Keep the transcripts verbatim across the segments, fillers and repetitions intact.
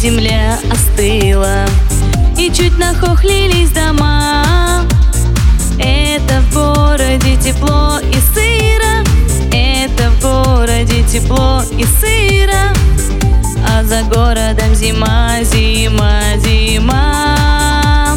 земля остыла, и чуть нахохлились дома. Это в городе тепло и сыро, это в городе тепло и сыро, а за городом зима, зима, зима.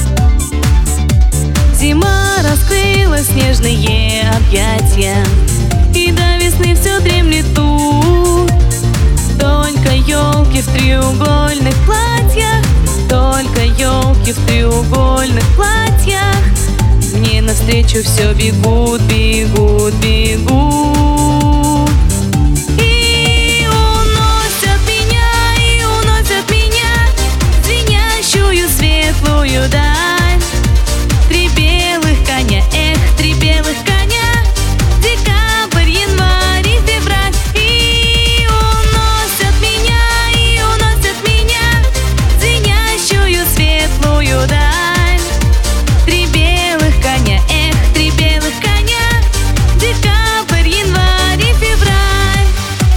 Зима раскрыла снежные объятия, и до весны все дремлет тут. Только елки в треугольных платьях, только елки в треугольных платьях мне навстречу все бегут, бегут, бегут. И уносят меня, и уносят меня в звенящую светлую даль. Три белых коня, эх, три белых коня, декабрь, январь и февраль. И уносят меня, и уносят меня в звенящую светлую даль. Три белых коня, эх, три белых коня, декабрь, январь и февраль.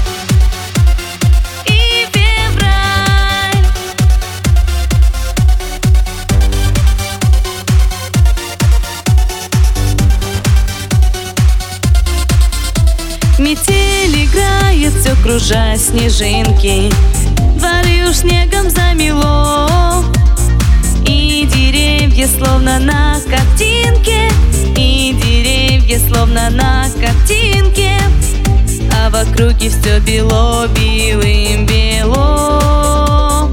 И февраль. Метель играет, все кружа снежинки, дворы уж снегом замело, и деревья словно на картинке, и деревья словно на картинке, а в округе все бело, белым бело.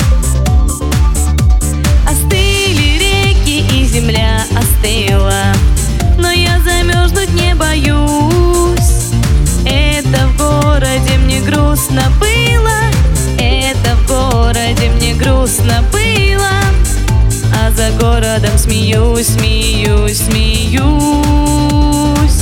Остыли реки, и земля остыла, но я замерзнуть не боюсь. Это в городе мне грустно было, это в городе мне грустно было, а за городом смеюсь, смеюсь, смеюсь.